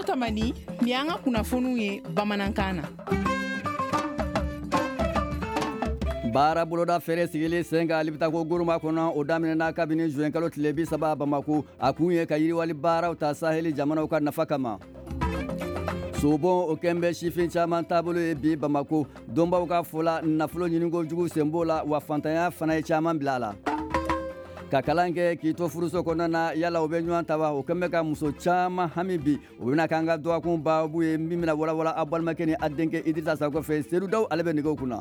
Tamani ni an ka kunnafoniw ye bamanankan na. Baara boloda fɛrɛ sigili sen kan libita ko guruma kɔnɔ o daminɛna kabini juin kalo tile 30 Bamako a kun ye ka yiriwali baaraw ta Saheli jamanaw ka nafa kama. Sobon o kɛnbɛ sifin caman taabolo ye bi Bamako donbaw ka fola nafolo ɲiniko jugu senbo la wa fantanya fana ye caman bila a la. Ka kalan kɛ k'i to furuso kɔnɔna na yala o bɛ ɲɔgɔn ta wa o kɛnbɛ ka muso caman hami bi o bɛna k'an ka dɔgɔkun baabu ye min bɛna walawala a balimakɛ ni a denkɛ Idrissa Sakɔ fɛ Seydou Daw ale bɛ nɛgɛw kunna.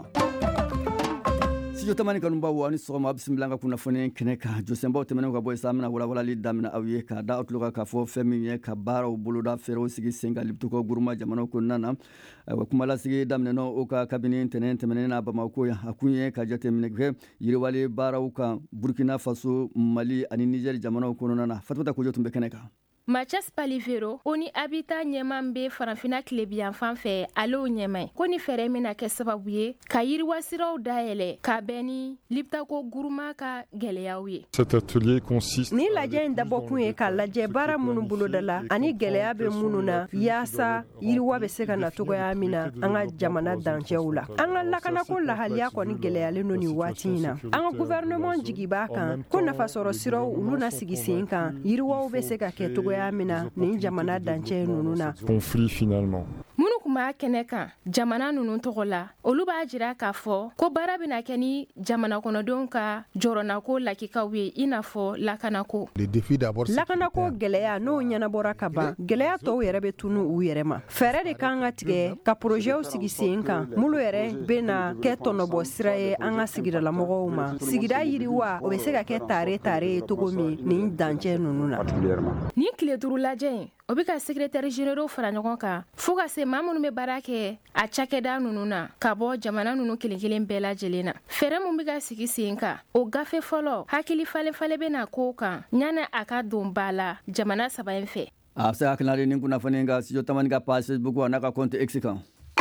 Studio Tamani kanubaw ani sɔgɔma bisimila an ka kunnafoni kɛnɛ kan jɔsenbaw tɛmɛnen ka bɔ yen sa an bɛna walawalali daminɛ aw ye ka da aw tulo kan k'a fɔ fɛn min ye ka baaraw boloda fɛɛrɛw sigi sen kan Libituko guruma jamanaw kɔnɔna na kumalasigi daminɛna o ka kabini ntɛnɛn tɛmɛnen na Bamako yan a kun ye ka jateminɛ kɛ yiriwali baaraw kan Burkina Faso Mali ani Niger jamanaw kɔnɔna na Fatumata Kojo tun bɛ kɛnɛ kan. Mathias Palifero o ni Abita ɲɛman bɛ Farafina tilebiyan fan fɛ alew ɲɛman ko ni fɛɛrɛ mina kɛ sababu ye ka yiriwasiraw dayɛlɛ ka bɛn ni Libitako guruma ka gɛlɛyaw ye. Cet atelier consiste ni lajɛ in dabɔkun ye ka lajɛ baara minnu boloda la ani gɛlɛya bɛ minnu na yaasa yiriwa bɛ se ka na cogoya min na an ka jamana dancɛw la. An ka lakanako lahaliya kɔni gɛlɛyalen don nin waati in na. An ka gouvernement jigi b'a kan ko nafasɔrɔ siraw olu na sigi sen kan yiriwaw bɛ se ka kɛ cogoya mina ni jamana dancɛ nunu na conflit finalement. Munu kuma kɛnɛ kan jamana nunu tɔgɔ la olu b'a jira k'a fɔ ko baara bɛna kɛ ni jamana kɔnɔdenw ka jɔrɔnako lakikaw ye i n'a fɔ lakanako. Lakanako gɛlɛya n'o ɲɛnabɔra ka ban gɛlɛya tɔw yɛrɛ bɛ tunu u yɛrɛ ma. Fɛɛrɛ de kan ka tigɛ ka projɛw sigi sen kan mulu yɛrɛ bɛna kɛ tɔnɔbɔ sira ye an ka sigidalamɔgɔw ma. Sigida yiriwa o bɛ se ka kɛ tare ye togo min ni dancɛ nunu na. Ni tile duuru lajɛ in o bɛ ka secrétaire généraux fara ɲɔgɔn kan fo ka se maa minnu bɛ baara kɛ a cakɛda ninnu na ka bɔ jamana ninnu kelen kelen bɛɛ lajɛlen na. Fɛɛrɛ mun bɛ ka sigi sen kan o gafe fɔlɔ hakili falen bɛ na ko kan ɲani a ka don ba la jamana saba in fɛ. A bɛ se hakilina de nin kunnafoni ka Studio Tamani ka page Facebook wa n'a ka compte X kan.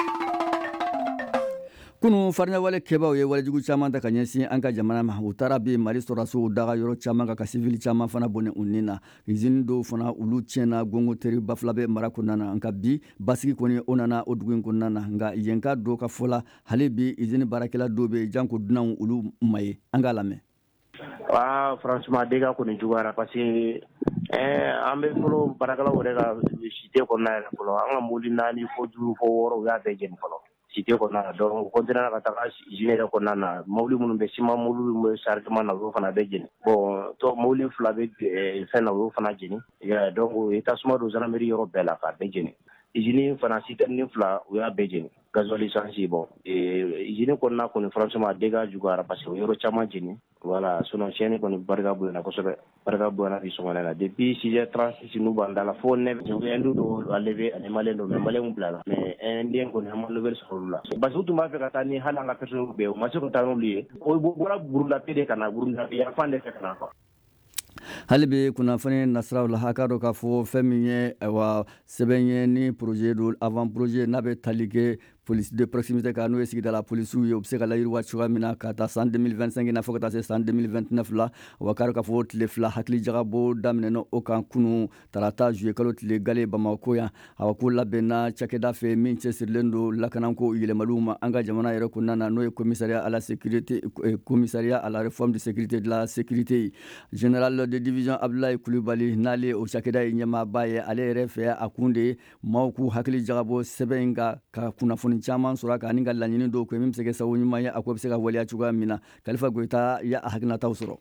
Kunu farinawale kɛbaw ye walejugu caman ta ka ɲɛsin an ka jamana ma u taara bi Mali sɔrɔdasiw daga yɔrɔ caman ka civil caman fana bɔnɛ u nin na usine dɔw fana olu tiɲɛna gongo teri bafila bɛ mara kɔnɔna na nka bi basigi kɔni o nana o dugu in kɔnɔna na nka yen ka dɔw ka fɔla hali bi usine baarakɛla dɔw bɛ janko dunanw olu ma ye an k'a lamɛn. Franchement dégâts kɔni juguyara parce que an bɛ fɔlɔ baarakɛlaw yɛrɛ ka cité kɔnɔna yɛrɛ fɔlɔ an ka mobili 4 fo 5 fo 6 u y'a bɛɛ jeni fɔlɔ. Cité kɔnɔna donc continuera ka taga usine yɛrɛ kɔnɔna na mobili minnu bɛ ciment mobili minnu bɛ chargement na olu fana bɛ jeni bon to mobili 2 bɛ fɛn na olu fana jeni donc o ye tasuma don gendarmerie yɔrɔ bɛɛ la k'a bɛɛ jeni usine fana citerne 2 u y'a bɛɛ jeni gasoil essence bon usine kɔnɔna kɔni franchement dégâts juguyara parce que o yɔrɔ caman jeni voilà sinon tiɲɛni kɔni barika bonyana kosɛbɛ barika bonyana bi sɔgɔmada la depuis 6h36 n'u b'an da la fo 9 indu do lever ani malien do mais malien bila la mais indien kɔni an ma lever sɔrɔ olu la parce que u tun b'a fɛ ka taa ni hali an ka personnel bɛɛ u ma se ka taa n'olu ye o bɔra Burulape de ka na Burulape yan fan de fɛ ka na quoi. Hali bi kunnafoni nasiraw la haka dɔ k'a fɔ fɛn min ye sɛbɛn ye ni projet do avant projet n'a bɛ tali kɛ police de proximité ka n'o ye sigidala polisiw ye u bɛ se ka layiriwa cogoya min na ka taa san 2025 na fo ka taa se san 2029 la wa k'a dɔn k'a fɔ tile 2 hakili jagabɔ daminɛna o kan kunu tarata juillet kalo tile gale Bamako yan a ko labɛnna cakɛda fɛ min cɛsirilen do lakanako yɛlɛmaliw ma an ka jamana yɛrɛ kɔnɔna na n'o ye commissariat à la sécurité commissariat à la réforme de sécurité de la sécurité général de division Abdoulaye Kulibali n'ale o cakɛda ye ɲɛmaaba ye ale yɛrɛ fɛ a kun de maaw k'u hakili jagabɔ sɛbɛn in ka kunnafoni caman sɔrɔ ka ani ka laɲini dɔw kɛ min bɛ se ka sababu ɲuman ye a ko bɛ se ka waleya cogoya min na Kalifa Goyita ya a hakilinataw sɔrɔ.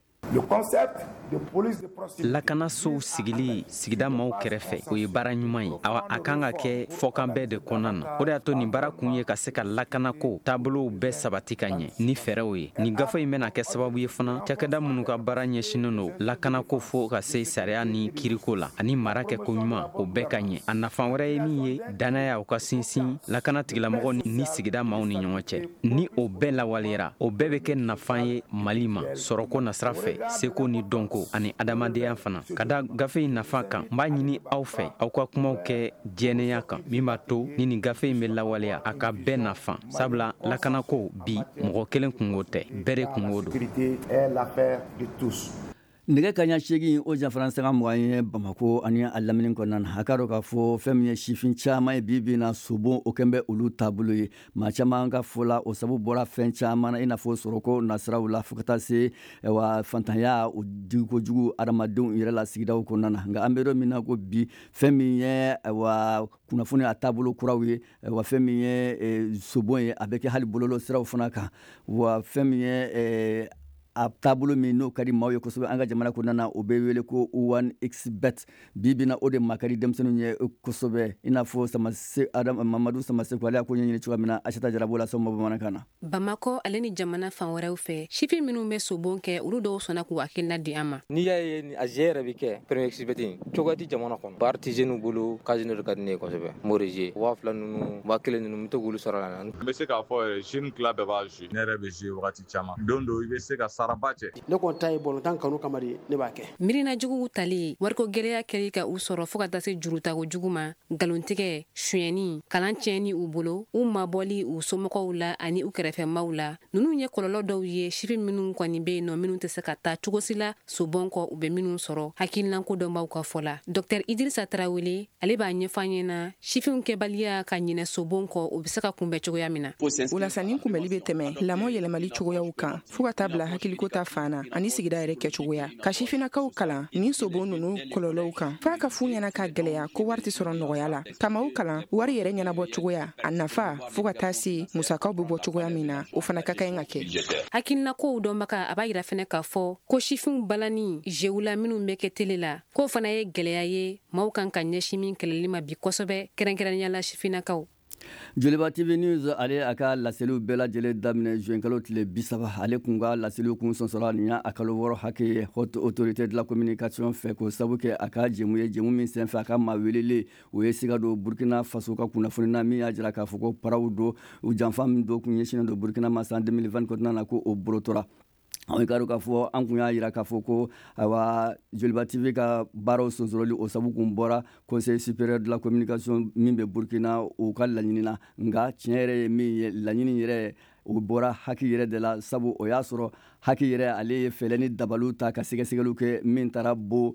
Lakanasow sigili sigida maaw kɛrɛfɛ o ye baara ɲuman ye a kan ka kɛ fɔkan bɛɛ de kɔnɔna na o de y'a to nin baara kun ye ka se ka lakanako taabolow bɛɛ sabati ka ɲɛ ni fɛɛrɛw ye nin gafe in bɛna kɛ sababu ye fana cakɛda minnu ka baara ɲɛsinen do lakanako fo ka se sariya ni kiriko la ani mara kɛ ko ɲuman o bɛɛ ka ɲɛ a nafan wɛrɛ ye min ye danaya o ka sinsin lakana tigilamɔgɔ ni sigida maaw ni ɲɔgɔn cɛ ni o bɛɛ lawaleyara o bɛɛ bɛ kɛ nafan ye Mali ma sɔrɔko nasira fɛ seko ni dɔnko ani adamadenya fana ka da gafe in nafa kan n b'a ɲini aw fɛ aw ka kumaw kɛ jɛnɛya kan min b'a to ni nin gafe in bɛ lawaleya a ka bɛɛ nafa sabula lakanako bi mɔgɔ kelen kungo tɛ bɛɛ de kungo do. nɛgɛ kaɲa 8 o janfana sanga 20 ye Bamako ani a lamini kɔnɔna na a ka dɔn k'a fɔ fɛn min ye sifin caman ye bi na sobon o kɛn bɛ olu taabolo ye maa caman ka fɔ la o sabu bɔra fɛn caman na i n'a fɔ sɔrɔko nasiraw la fo ka taa se wa fantanya o digikojugu adamadenw yɛrɛ la sigidaw kɔnɔna na nka an bɛ yɔrɔ min na ko bi fɛn min ye wa kunnafoni a taabolo kuraw ye wa fɛn min ye sobon ye a bɛ kɛ hali bololo siraw fana kan wa fɛn min ye a taabolo min n'o ka di maaw ye kosɛbɛ an ka jamana kɔnɔna na o bɛ wele ko 1xbet bi na o de makari denmisɛnninw ye kosɛbɛ i n'a fɔ Mamadu Samaseku ale y'a ko ɲɛɲini cogoya min na Asata Jarabo la sɔnma bamanankan na. Bamako ale ni jamana fan wɛrɛw fɛ sifin minnu bɛ sobon kɛ olu dɔw sɔnna k'u hakilina di an ma. N'i y'a ye a jɛ yɛrɛ bɛ kɛ 1xbet cogoya tɛ jamana kɔnɔ partisans bolo casino de ka di ne ye kosɛbɛ Morije 2000 ninnu 1000 ninnu n bɛ to k'olu sɔrɔ la. N bɛ se k'a fɔ jeune club bɛɛ b'a jouer ne yɛrɛ bɛ jouer wagati caman don dɔ i bɛ se ka ne kɔni ta ye bɔlɔntan kanu kama de ne b'a kɛ. Mirina juguw tali wariko gɛlɛya kɛli ka u sɔrɔ fo ka taa se jurutago jugu ma galontigɛ suyɛni kalan tiɲɛni u bolo u mabɔli u somɔgɔw la ani u kɛrɛfɛmaw la ninnu ye kɔlɔlɔ dɔw ye sifin minnu kɔni bɛ yen nɔ minnu tɛ se ka taa cogosi la sobon kɔ u bɛ minnu sɔrɔ hakililanko dɔn b'aw ka fɔ la Dr Idrissa Tarawele ale b'a ɲɛfɔ an ɲɛna sifinw kɛbaliya ka ɲinɛ sobon kɔ u bɛ se ka kunbɛn cogoya min na. O la sanni kunbɛli bɛ tɛmɛ lamɔ yɛlɛmali cogoyaw kan fo ka taa bila hakiliko ta fana ani sigida yɛrɛ kɛcogoya ka sifinakaw kalan ni sobon ninnu kɔlɔlɔw kan f'a ka fu ɲɛna ka gɛlɛya ko wari tɛ sɔrɔ nɔgɔya la kamaw kalan wari yɛrɛ ɲɛnabɔ cogoya a nafa fo ka taa se musakaw bɛ bɔ cogoya min na o fana ka kan ka kɛ. Hakilinako dɔnbaga a b'a yira fɛnɛ k'a fɔ ko sifinw balani jewu la minnu bɛ kɛ tele la k'o fana ye gɛlɛya ye maaw kan ka ɲɛsin min kɛlɛli ma bi kosɛbɛ kɛrɛnkɛrɛnnenya la sifinakaw. Joliba TV News ale a ka laseliw bɛɛ lajɛlen daminɛ juin kalo tile 30 ale kun ka laseliw kun sɔnsɔrɔ nin y'a kalo 6 hakɛ haute autorité de la communication fɛ ko sabu kɛ a ka jɛmu ye jɛmu min senfɛ a ka maa welele o ye siga don Burkina Faso ka kunnafoni na min y'a jira k'a fɔ ko paraw don u janfa min don kun ɲɛsinnen don Burkina ma san 2020 kɔnɔna na ko o bolotora. An ka dɔn k'a fɔ an kun y'a jira k'a fɔ ko Joliba TV ka baaraw sonsɔrɔli o sabu kun bɔra Conseil supérieur de la communication min bɛ Burkina o ka laɲini na nka tiɲɛ yɛrɛ ye min ye laɲini yɛrɛ o bɔra haki yɛrɛ de la sabu o y'a sɔrɔ haki yɛrɛ ale ye fɛlɛ ni dabaliw ta ka sɛgɛsɛgɛliw kɛ min taara bo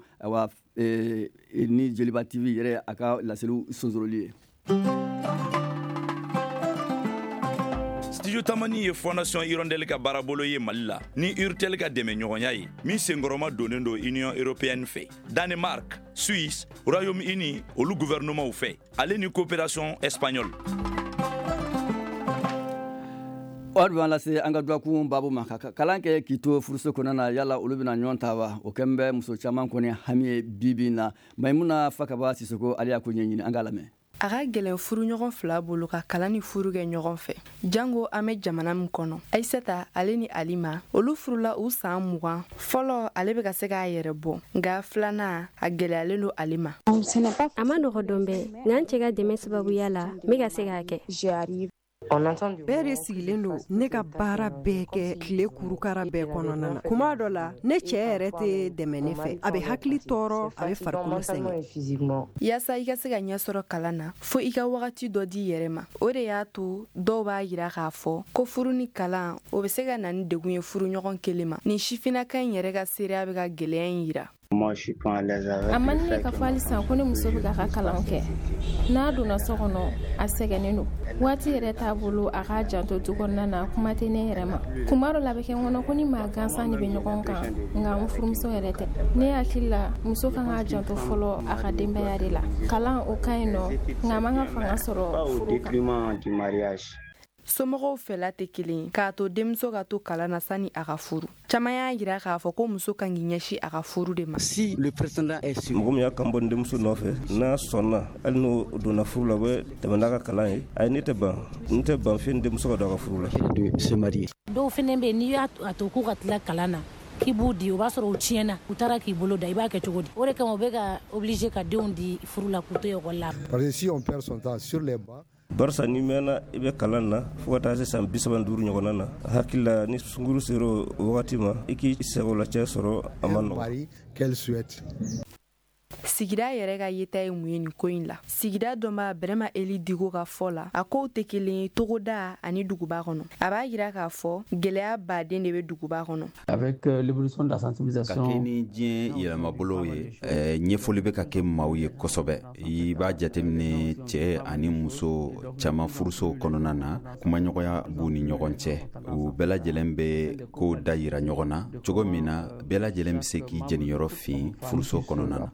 ni Joliba TV yɛrɛ a ka laseliw sonsɔrɔli ye. Studio Tamani ye Fondation Hirondelle ka baarabolo ye Mali la ni Urtel ka dɛmɛ ɲɔgɔnya ye min senkɔrɔma donnen don Union Européenne fɛ Danemark, Suisse, Royaume-Uni olu gouvernement fɛ ale ni coopération espagnole. Ɔdu b'an lase an ka duwakun babu ma kalan kɛ k'i to furuso kɔnɔna na yala olu bɛna ɲɔgɔn ta wa o kɛn bɛ muso caman kɔni hami ye bi na Maimuna Fakaba Sisoko ale y'a ko ɲɛɲini an k'a lamɛn. A ka gɛlɛn furu ɲɔgɔn fila bolo ka kalan ni furu kɛ ɲɔgɔn fɛ. Jango an bɛ jamana min kɔnɔ. Aisata ale ni Alima olu furula u san 20. Fɔlɔ ale bɛ ka se k'a yɛrɛ bɔ. Nka filanan a gɛlɛyalen don ale ma. A ma nɔgɔ dɔn bɛɛ. N'an cɛ ka dɛmɛ sababuya la n bɛ ka se k'a kɛ. Bɛɛ de sigilen don ne ka baara bɛɛ kɛ tile kurukara bɛɛ kɔnɔna na. Kuma dɔ la ne cɛ yɛrɛ tɛ dɛmɛ ne fɛ. A bɛ hakili tɔɔrɔ, a bɛ farikolo sɛgɛn. Yaasa i ka se ka ɲɛ sɔrɔ kalan na, fo i ka wagati dɔ di yɛrɛ ma. O de y'a to dɔw b'a yira k'a fɔ ko furu ni kalan o bɛ se ka na ni degun ye furu ɲɔgɔn kelen ma. Ni sifinaka in yɛrɛ ka seereya bɛ ka gɛlɛya in yira. A man ne ka fɔ halisa ko ne muso bɛ ka kalan kɛ n'a donna so kɔnɔ a sɛgɛnnen don waati yɛrɛ t'a bolo a ka janto du kɔnɔna na kuma tɛ ne yɛrɛ ma kuma dɔ la bɛ kɛ n kɔnɔ ko ni maa gansan de bɛ ɲɔgɔn kan nka n furumuso yɛrɛ tɛ ne hakili la muso kan ka janto fɔlɔ a ka denbaya de la kalan o ka ɲi nɔ nka a man ka fanga sɔrɔ furu kan. Somɔgɔw fɛla tɛ kelen k'a to denmuso ka to kalan na sani a ka furu. Caman y'a jira k'a fɔ ko muso kan k'i ɲɛsin a ka furu de ma. Si le président est sûr. Mɔgɔ min y'a kan bɔ denmuso nɔfɛ n'a sɔnna hali n'o donna furu la bɛ tɛmɛ n'a ka kalan ye a ye ne tɛ ban fɛn denmuso ka don a ka furu la. Dɔw fɛnɛ bɛ yen n'i y'a to k'u ka tila kalan na k'i b'u di o b'a sɔrɔ u tiɲɛna u taara k'i bolo da i b'a kɛ cogo di o de kama u bɛ ka obligé ka denw di furu la k'u to ekɔli la. Parce que si on perd son temps sur les bancs. Barisa ni mɛnna i bɛ kalan na fo ka taa se san 35 ɲɔgɔnna na hakili la ni sunkuru sera o wagati ma i k'i sɛgɛn o la cɛ sɔrɔ a ma nɔgɔn. sigida yɛrɛ ka yeta ye mun ye nin ko in la. Sigida dɔ b'a Bɛrɛma Eli Digo ka fɔ la a kow tɛ kelen ye togoda ani duguba kɔnɔ. A b'a yira k'a fɔ gɛlɛya baden de bɛ duguba kɔnɔ. Avec l'évolution de la sensibilisation. Ka kɛ ni diɲɛ yɛlɛmabolo ye ɲɛfɔli bɛ ka kɛ maaw ye kosɛbɛ. I b'a jateminɛ cɛ ani muso caman furusow kɔnɔna na kumaɲɔgɔnya b'u ni ɲɔgɔn cɛ. U bɛɛ lajɛlen bɛ kow da yira ɲɔgɔn na cogo min na bɛɛ lajɛlen bɛ se k'i jeniyɔrɔ fin furuso kɔnɔna na.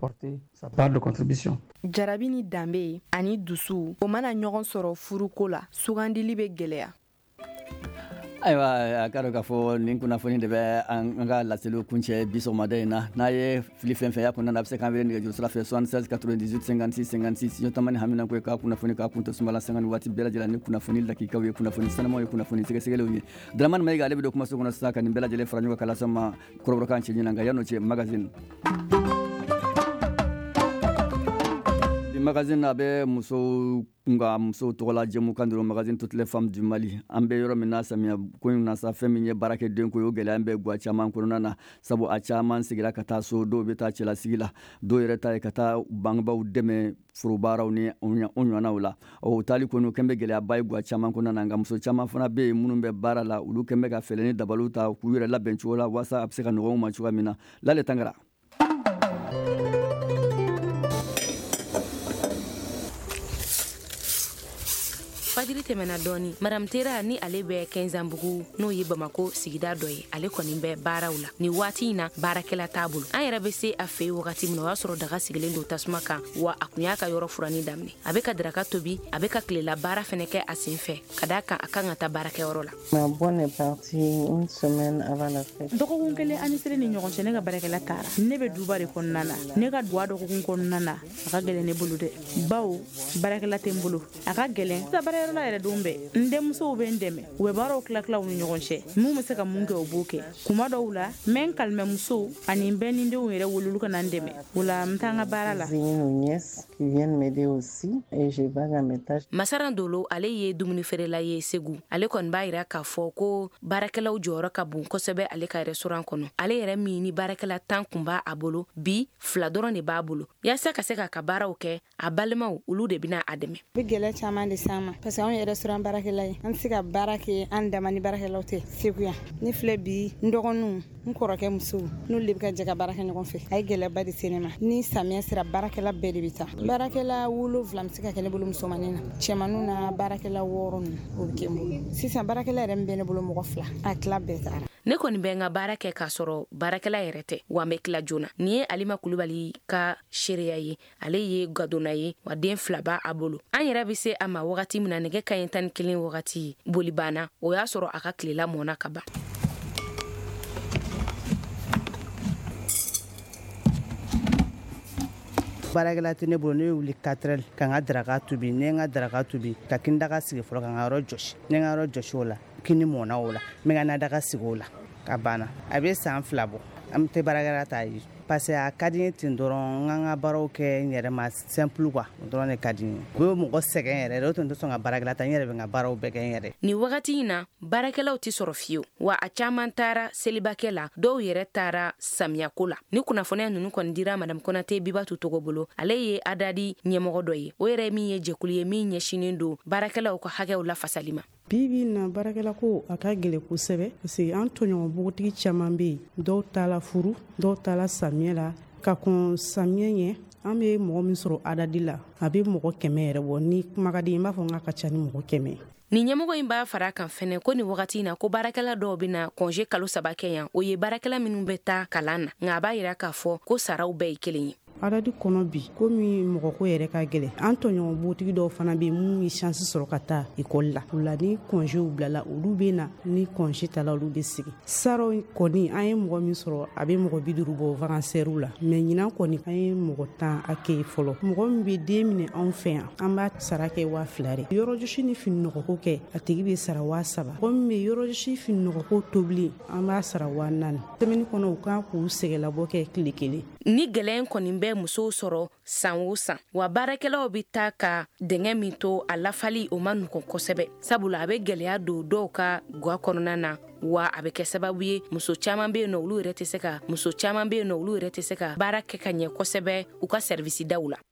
Jarabi ni danbe ani dusu o mana ɲɔgɔn sɔrɔ furuko la sugandili bɛ gɛlɛya. Ayiwa a ka dɔn k'a fɔ nin kunnafoni de bɛ an ka laseliw kuncɛ bi sɔgɔmada in na n'a ye fili fɛn fɛn y'a kɔnɔna na a bɛ se k'an wele nɛgɛjuru sira fɛ 76 98 56 56 ɲɔtama hamina ko ye k'a kunnafoni k'a kun tɛ sumala sanga ni waati bɛɛ lajɛlen ni kunnafoni lakikaw ye kunnafoni sanamaw ye kunnafoni sɛgɛsɛgɛlenw ye Dramane Mayiga ale bɛ don kumaso kɔnɔ sisan ka nin bɛɛ lajɛlen fara ɲɔgɔn kan lase ma kɔrɔbɔrɔkan cɛ ɲinan nka yan'o cɛ magazine magazine a bɛ musow tɔgɔ la jɛmukan dɔrɔn magazine toutes les femmes du Mali an bɛ yɔrɔ min na samiya ko in na sa fɛn min ye baarakɛden ko ye o gɛlɛya bɛ guwa caman kɔnɔna na sabu a caman sigira ka taa so dɔw bɛ taa cɛlasigi la dɔw yɛrɛ ta ye ka taa bangebaaw dɛmɛ forobaaraw ni o ɲɔgɔnnaw la o taali kɔni o kɛn bɛ gɛlɛyaba ye guwa caman kɔnɔna na nka muso caman fana bɛ yen minnu bɛ baara la olu kɛn bɛ ka fɛlɛ ni dabaliw ta k'u yɛrɛ labɛn cogo la walasa a bɛ se ka nɔgɔya u ma cogoya min na Lale Tangara. Fajiri tɛmɛna dɔɔni Madame Tera ni ale bɛ Kɛnzanbugu n'o ye Bamako sigida dɔ ye ale kɔni bɛ baaraw la ni waati in na baarakɛla t'a bolo an yɛrɛ bɛ se a fɛ wagati min na o y'a sɔrɔ daga sigilen don tasuma kan wa a kun y'a ka yɔrɔ furani daminɛ a bɛ ka daraka tobi a bɛ ka tilela baara fɛnɛ kɛ a sen fɛ ka d'a kan a kan ka taa baarakɛyɔrɔ la. Ma bonne est partie une semaine avant la fête. Dɔgɔkun kelen ani sere ni ɲɔgɔn cɛ ne ka baarakɛla taara ne bɛ duba de kɔnɔna na ne ka duwa dɔgɔkun kɔnɔna na a ka gɛlɛn ne bolo dɛ bawo baarakɛla tɛ n bolo a ka gɛlɛn baarayɔrɔ la yɛrɛ don bɛɛ n denmusow bɛ n dɛmɛ u bɛ baaraw tila u ni ɲɔgɔn cɛ mun bɛ se ka mun kɛ o b'o kɛ kuma dɔw la n bɛ n kalimɛ musow ani n bɛ ni denw yɛrɛ wololu ka na n dɛmɛ o la n taa n ka baara la. Masaran Dolo ale ye dumuni feerela ye Segu ale kɔni b'a yira k'a fɔ ko baarakɛlaw jɔyɔrɔ ka bon kosɛbɛ ale ka restaurant kɔnɔ ale yɛrɛ min ni baarakɛla 10 kun b'a a bolo bi 2 dɔrɔn de b'a bolo yaasa ka se k'a ka baaraw kɛ a balimaw olu de bɛna a dɛmɛ. Bɛ gɛlɛya caman de s'an ma parce que anw yɛrɛ restaurant baarakɛla ye an tɛ se ka baara kɛ an dama ni baarakɛlaw tɛ Segu yan ne filɛ bi n dɔgɔninw n kɔrɔkɛ musow n'olu de bɛ ka jɛ ka baara kɛ ɲɔgɔn fɛ a ye gɛlɛyaba de se ne ma ni samiya sera baarakɛla bɛɛ de bɛ taa baarakɛla 7 bɛ se ka kɛ ne bolo musomanin na cɛmaninw na baarakɛla 6 ninnu o bɛ kɛ n bolo sisan baarakɛla yɛrɛ min bɛ ne bolo mɔgɔ 2 a tila bɛɛ taara. Ne kɔni bɛ n ka baara kɛ k'a sɔrɔ baarakɛla yɛrɛ tɛ wa n bɛ tila joona nin ye Alima Kulubali ka seereya ye ale ye gadonna ye wa den 2 b'a a bolo an yɛrɛ bɛ se a ma wagati min na nɛgɛ kaɲɛ 11 wagati boli banna o y'a sɔrɔ a ka tilela mɔna ka ban. Baarakɛla tɛ ne bolo ne wuli 4h ka n ka daraka tobi ne n ka daraka tobi ka kini daga sigi fɔlɔ ka n ka yɔrɔ jɔsi ne n ka yɔrɔ jɔsi o la kini mɔna o la n bɛ ka na daga sigi o la ka banna a bɛ san 2 bɔ an tɛ baarakɛla ta ye parce que a ka di n ye ten dɔrɔn n ka n ka baaraw kɛ n yɛrɛ ma simple quoi o dɔrɔn de ka di n ye o bɛ mɔgɔ sɛgɛn yɛrɛ de o tun tɛ sɔn ka baarakɛla ta n yɛrɛ bɛ n ka baaraw bɛɛ kɛ n yɛrɛ. Ni wagati in na baarakɛlaw tɛ sɔrɔ fiyewu wa a caman taara selibakɛ la dɔw yɛrɛ taara samiyako la ni kunnafoniya ninnu kɔni dira Madame Konate Bibatu Togo bolo ale ye adadi ɲɛmɔgɔ dɔ ye o yɛrɛ min ye jɛkulu ye min ɲɛsinen don baarakɛlaw ka hakɛw lafasali ma. Bibi na baarakɛla ko a ka gɛlɛn kosɛbɛ parce que an tɔɲɔgɔn bogotigi caman bɛ yen dɔw taala furu dɔw taala samiya la ka kɔn samiya ɲɛ an bɛ mɔgɔ min sɔrɔ adadi la a bɛ mɔgɔ 100 yɛrɛ bɔ ni kuma ka di n b'a fɔ n ka ca ni mɔgɔ 100. Ni ɲɛmɔgɔ in b'a fara kan fɛnɛ ko ni wagati in na ko baarakɛla dɔw bɛna congé kalo 3 kɛ yan o ye baarakɛla minnu bɛ taa kalan na nka a b'a yira k'a fɔ ko saraw bɛɛ ye kelen ye. Adadi kɔnɔ bi komi mɔgɔ ko yɛrɛ ka gɛlɛn an tɔɲɔgɔn botigi dɔw fana bɛ yen mun ye chance sɔrɔ ka taa école la o la ni congéw bilala olu bɛ na ni congé tala olu bɛ sigi saraw kɔni an ye mɔgɔ min sɔrɔ a bɛ mɔgɔ 50 bɔ vacances la mais ɲinan kɔni an ye mɔgɔ 10 accueilli fɔlɔ mɔgɔ min bɛ den minɛ anw fɛ yan an b'a sara kɛ 2000 de yɔrɔjɔsi ni fininɔgɔko kɛ a tigi bɛ sara 3000 mɔgɔ min bɛ yɔrɔjɔsi fininɔgɔko tobili an b'a sara 4000 semaine kɔnɔ u kan k'u sɛgɛlabɔ kɛ tile 1 ni gɛlɛn kɔni bɛ bɛ musow sɔrɔ san o san wa baarakɛlaw bɛ taa ka dɛngɛ min to a lafali o ma nɔgɔn kosɛbɛ sabula a bɛ gɛlɛya don dɔw ka gwa kɔnɔna na wa a bɛ kɛ sababu ye muso caman bɛ yen nɔ olu yɛrɛ tɛ se ka baara kɛ ka ɲɛ kosɛbɛ u ka service daw la